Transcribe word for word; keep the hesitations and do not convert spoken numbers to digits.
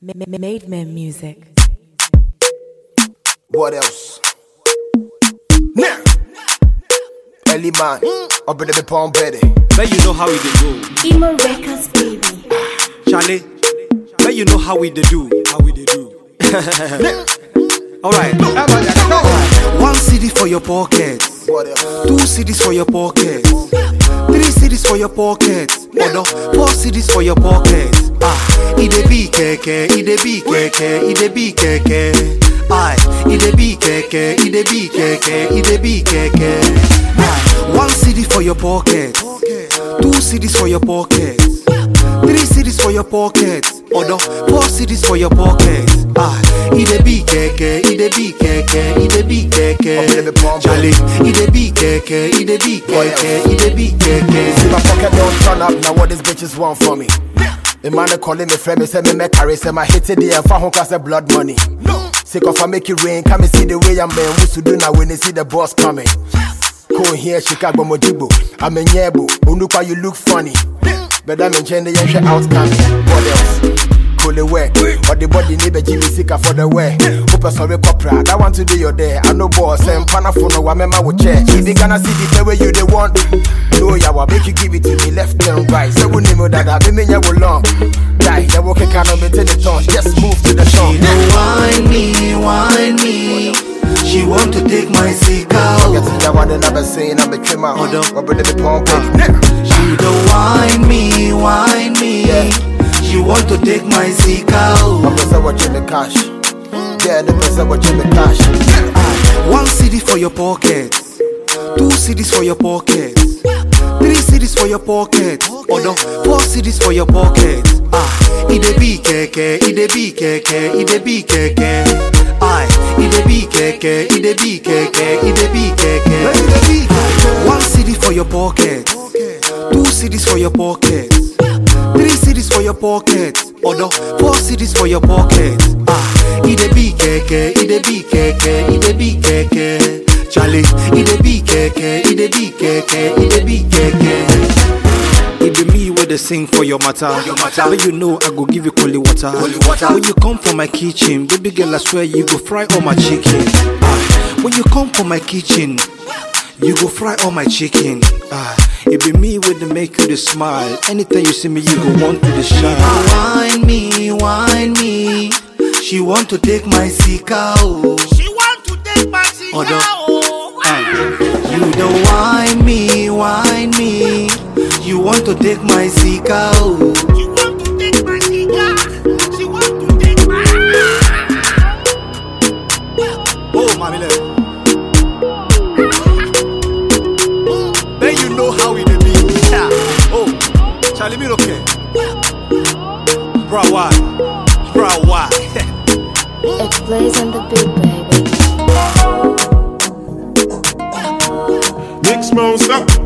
Made Man Music. What else? Now, Ellie man, up in the palm bedding. But you know how we dey go. Emo Records, baby. Charlie, but you know how we dey do. How we dey do. Alright. One C D for your pocket. What else? Two C Ds for your pocket. Three C Ds for your pocket. Or four C Ds for your pocket. Ah, it dey be keke, it dey be keke, it dey be keke. Aye, it dey be keke, it dey be keke, it dey be keke. Aye, one C D for your pocket. Two C Ds for your pocket. Three C Ds for your pocket. Or four C Ds for your pocket. Ah, it dey be keke, it dey be keke, it dey be keke. Charlie, it dey be keke, it dey be keke, it dey be keke. See my pocket don't turn up, now what these bitches want from me? The man they calling me friend, me say me make carry, say my hit the and home class of blood money. Sick of I make it rain, come and see the way I'm man, we to do now when they see the boss coming. Go here, Chicago Mojibo, I'm in Yebo, Unuka you look funny. But I'm in Jenny and she out coming. What else? Cool away, or the body need a Jimmy Sika for the way. Hope I sorry corporate, I want to do your day. I know boss and panafono, I remember with chair. If you gonna see the way you they want, no, yeah, will make you give it to me left and right. So we name that I mean you will long. Die, the working kind of maintain the tone. Just move to the song. She don't whine me, whine me. She want to take my Sika. Get to that one and I've been saying I'm a trimmer. Hold up. Or the pump. She don't whine me, whine me. She want to take my Sika. I'm gonna watch Jimmy Cash. Yeah, the person watch Jimmy Cash. One C D for your pocket. Two C Ds for your pocket. Three C Ds for your pocket. Or four C Ds for your pocket. Ah, it dey be keke, it dey be keke, it dey be keke. Aye, it dey be keke, it dey be keke, it dey be keke. One C D for your pocket. Two C Ds for your pocket. Three C Ds for your pocket. Or four C Ds for your pocket. Ah, it dey be keke, it dey be keke, it dey be keke. Charlie, it dey be keke, it dey be keke, it dey be keke. It be me where they sing for your matter. But you know I go give you cold water. water. When you come from my kitchen, baby girl, I swear you go fry all my chicken. Ah, when you come from my kitchen, you go fry all my chicken. Ah, it be me where they make you the smile. Anytime you see me, you go want to the shine. Wine me, wine me. She want to take my Sika. Oh. She want to take my Sika. Oh. Uh, you don't whine me, whine me. You want to take my Sika. Oh. She want to take my Sika. She want to take my. Oh, mommy, look. Then you know how we dey be. Yeah. Oh, Charlie, me okay. Bro, why? Bro, why? It plays on the beat, baby. Mix monster.